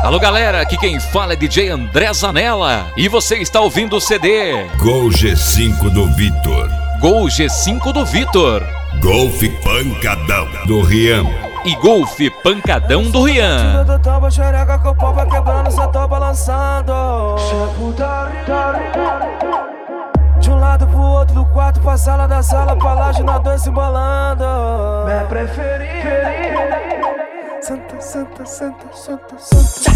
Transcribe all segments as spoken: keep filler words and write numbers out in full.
Alô galera, aqui quem fala é D J André Zanella e você está ouvindo o C D Gol G cinco do Vitor. Gol G cinco do Vitor. Golf Pancadão do Rian. E Golf Pancadão do Rian. Tira do tambo, xereca que o pau vai quebrando, só tô balançando. De um lado pro outro, do quarto pra sala, da sala pra laje, nós dois se embolando. Minha preferida. Santa, santa, santa, santa, santa.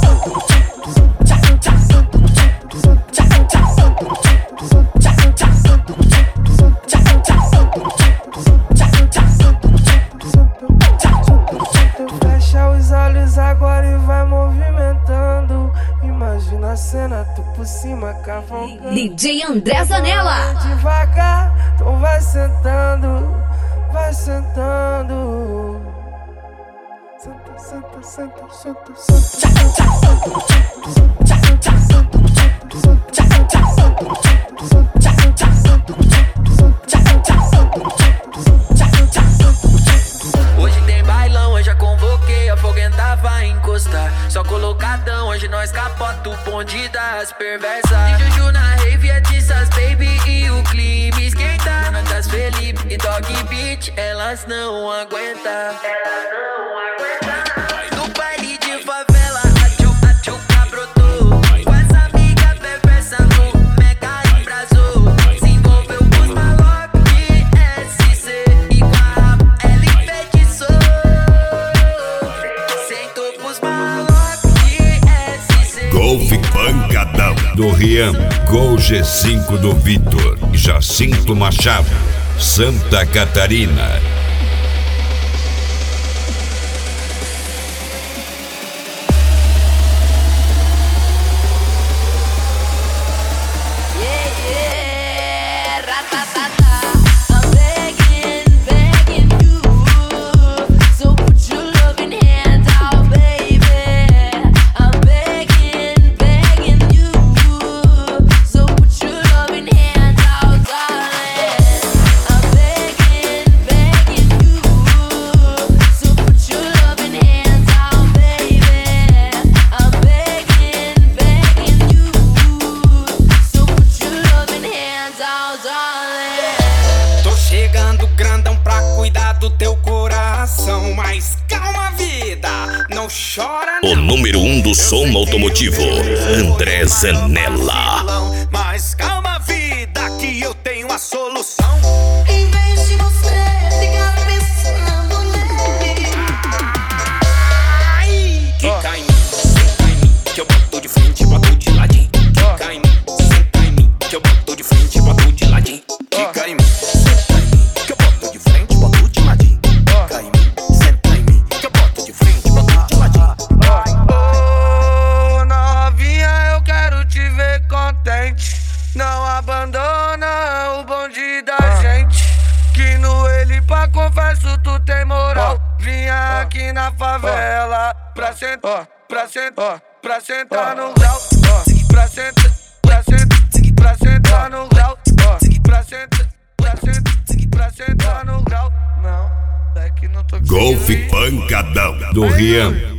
Fecha os olhos agora e vai movimentando. Imagina a cena, tu por cima, cavalgando. D J André Zanella. Devagar, então vai sentando, vai sentando. Senta, senta, senta, senta, Hoje tem bailão, hoje já convoquei, a foguenta vai encostar. Só colocadão, hoje nós capota o bonde das perversas. Tem Juju na rave, é Tissas, baby, e o clima esquenta. Natas Felipe e Dog Beat, elas não aguentam. Elas não aguentam. No baile de favela, a tchuca, a tchuca brotou. Com essa amiga perversa no mega embrasou. Se envolveu com os malocos de S C e com a rapa ela enfeitiçou. Sentou pros malocos de S C. Golf Pancadão do Rian. Gol G cinco do Vitor. Jacinto Machado, Santa Catarina. O número um do som automotivo, André Zanella. Mas calma, vida, que eu tenho a solução. Em vez de você ficar pensando nele, Ai, quica em mim, senta em mim, que eu boto de frente, boto de ladinho. Quica em mim, senta em mim, que eu boto de frente, boto de ladinho. Quica em mim, senta em mim, que eu boto de frente, boto de ladinho. Quica em mim, senta em mim, que eu boto de frente, boto de ladinho. Ô, novinha, eu quero te ver contente. Não abandona o bonde da gente. Que no ele pra confesso tu tem moral. Vinha aqui na favela pra sentar, pra sentar, pra sentar no grau. Pra sentar, pra sentar, pra sentar no grau. Pra sentar, pra sentar, pra sentar no grau. Não, é que não tô conseguindo. Golf Pancadão do Rian.